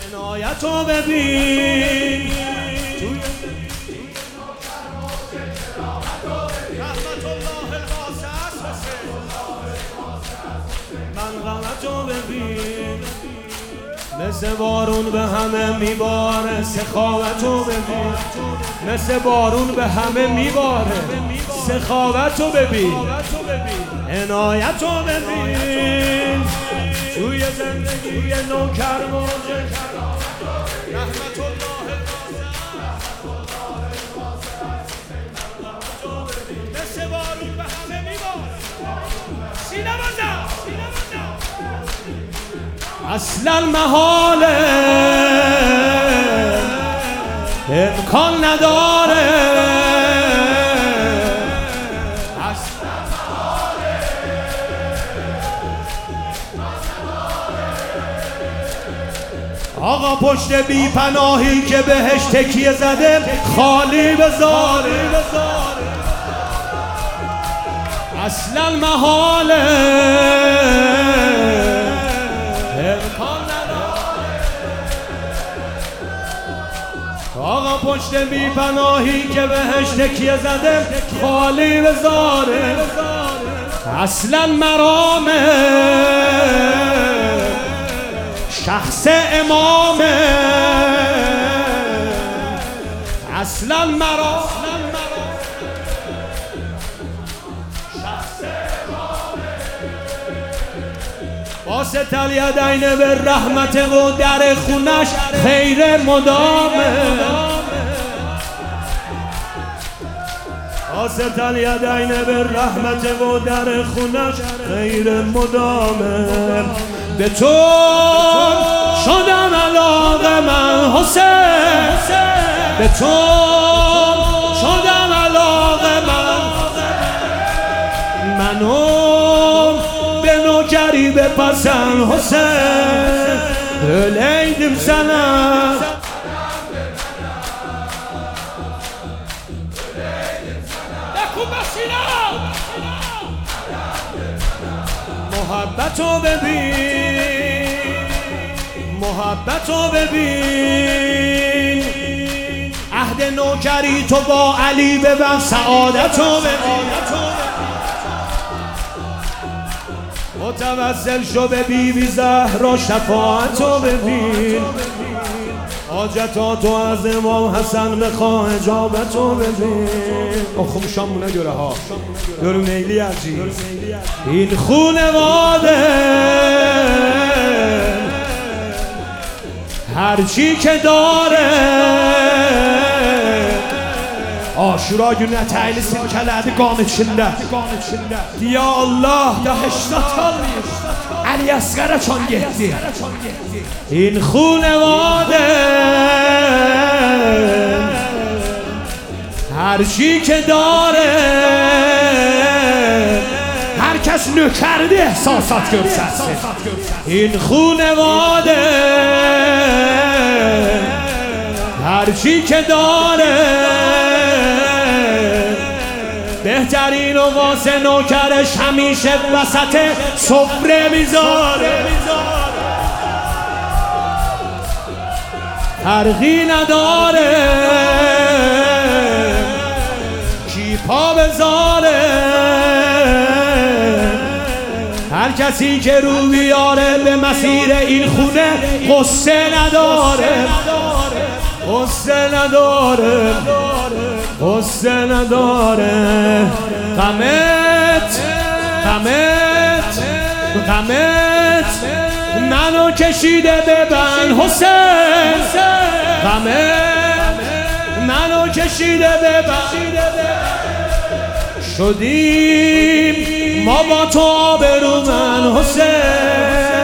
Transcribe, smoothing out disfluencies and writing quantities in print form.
عنایتو ببین رحمت الله الواسع من غلطو ببین مثل بارون به همه میباره سخاوتو ببین مثل بارون به همه میباره سخاوتو ببین عنایتو ببین توی زندگی نوکر موجه رحمت الله مثل بارون به همه میباره سینه بزن اصلا محاله امکان نداره آقا پشت بی پناهی که بهش تکیه زده خالی بذاره اصلا محاله امکان نداره آقا پشت بی پناهی که بهش تکیه زده خالی بذاره اصلا مرامه شخص امامه اصلا مرام واسط الیدین به رحمت و در خونش خیر مدامه واسط الیدین به رحمت و در خونش خیر مدامه به تو شدم علاقه من حسین به تو شدم علاقه منو به نوکری بپسن حسین öyleydim sana محبتو ببین محبتو ببین عهد نوکری تو با علی ببن سعادتو ببین متوسل شو به بیبی زهرا شفاعتو ببین حاجتاتو از امام حسن بخوا اجابتو ببین خوب شامونه گره ها گرو نیلی عجیب این خونواده هرچی که داره Aşura günü təyli silkələdi qan içində Ya Allah da heştat almayır Əli Əsqərə çan getdi İn xunəvadə Hər şey ki dare Hər kəs nökərdi ehsasat görsəsin İn xunəvadə Hər şey ki dare بهترین و واسه نوکرش همیشه وسط سفره میذاره فرقی نداره کی پا بذاره هر کسی که رو بیاره به مسیر این خونه قصه نداره قصه نداره قصه نداره غمت غمت غمت منو کشیده ببن حسین غمت منو کشیده ببن شدیم ما با تو آبرومن حسین